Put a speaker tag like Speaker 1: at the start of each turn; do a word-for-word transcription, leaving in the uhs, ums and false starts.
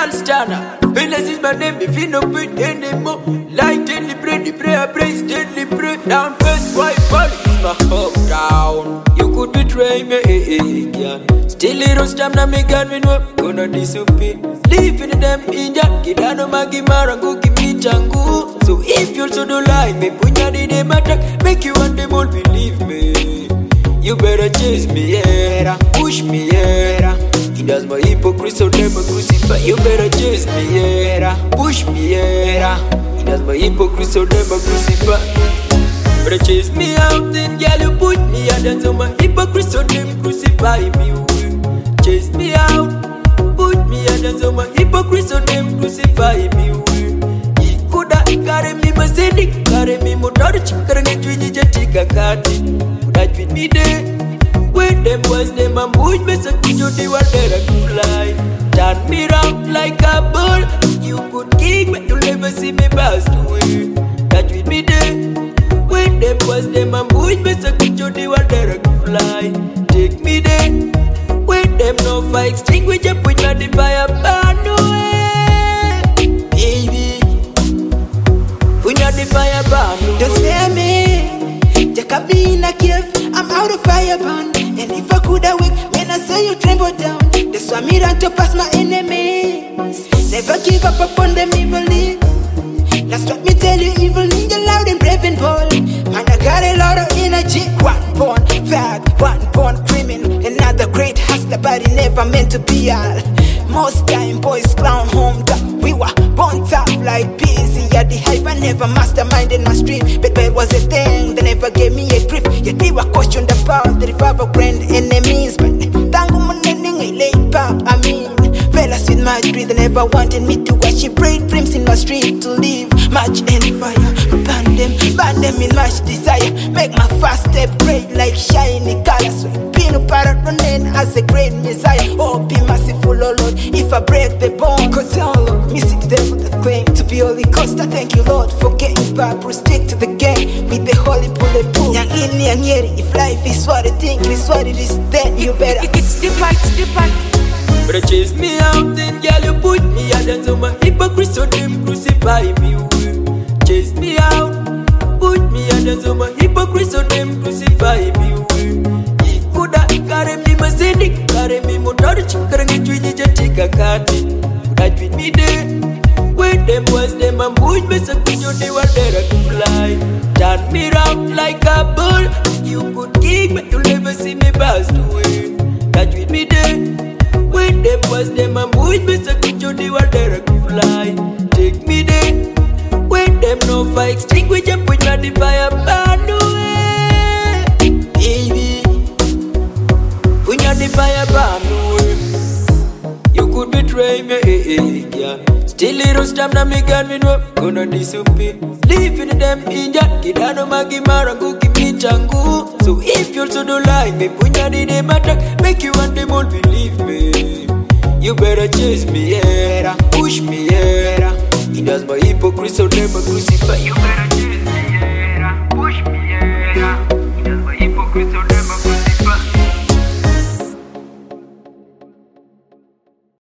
Speaker 1: Charles Turner. Venus is my name, if you no put anymore. Like deadly pray, the prayer, praise deadly pray. Down first, white body is my hometown. You could betray me, eh, eh, girl. Still little stamina, me got me no gonna disappear. Live in them Indian, Kidano Magimara, go give me Changu. So if you also don't like me, Punya di dem attack, make you and them all believe me. You better chase me, yeah, push me, yeah. It does my hypocrite, so them a crucify. You better chase me, yeah, push me, yeah. It does my hypocrite, so them a crucify. Better chase me out, then girl you put me out. That's all my hypocrite, so them crucify me. Chase me out, put me out. That's all my hypocrite, so them crucify me. He coulda carry me, my city, carry me, motor chick, carry me, twinny jetika kati. Coulda treat me there. When them boys, them a move me, so you the one that I could fly. Turn me round like a ball. You could kick me, you'll never see me pass away. That treat me there. When them boys, them a move me, so you the one that I could fly. Take me there. When them no fight, extinguish you, put me the fire, burn away. Baby, put me the fire, burn away.
Speaker 2: Don't spare me, Jacob be in a cave, I'm out of fire burn. And if I could awake, when I saw you tremble down, that's why me run to pass my enemies. Never give up upon them evilly. That's what me tell you, evil ninja loud and brave and bold. Man, I got a lot of energy. One born fag, one born criminal. Another great hustler, but he never meant to be all. Most time boys clown home top. We were born tough like busy at the hype. I never masterminded my stream, but bad was a thing. They never gave me a grip. Yet they were questioned about the revival grand enemies. But tango manending I laid pop, I mean. Fellas with my greed, they never wanted me to watch it. Braid dreams in my street to live. Match and fire, ban them, ban them in much desire. Make my first step great like shiny colors. Pin up running as a great messiah. Oh, be merciful, oh Lord, if I break the bone. Cause all Lord, me see the devil the claim to be holy cost. I thank you, Lord, for getting back, stick to the game with the holy bullet proof. Yang ini yang yeri, if life is what I think, it's what it is, then you better.
Speaker 1: It's the fight, it's the fight. Better chase me out, then girl you put me out. That's all my hypocrite, so them crucify me. Chase me out, put me out. That's all my hypocrite, so them crucify me. He coulda carry me, my city, carry me, motor chick, carry me, twinny jetika kati. Coulda treat me there. When them boys, them a move me, so you the one that I could fly. Turn me round like a ball. You could kick me, you'll never see me pass away. That treat me there. When them boys, them a move me, so you the one that I could fly. Take me there. When them no fight, extinguish you, put me the fire, burn away. Baby, put me the fire, burn away. You could betray me, eh, eh, girl. Still little stamina, me got me no gonna disappear. Live in them Indian, Kidano Magimara, go give me Changu. So if you also don't like me, Punya di dem attack, make you and them all believe me. You better chase me, yeah, push me, yeah. It does my hypocrite, so them a crucify. You better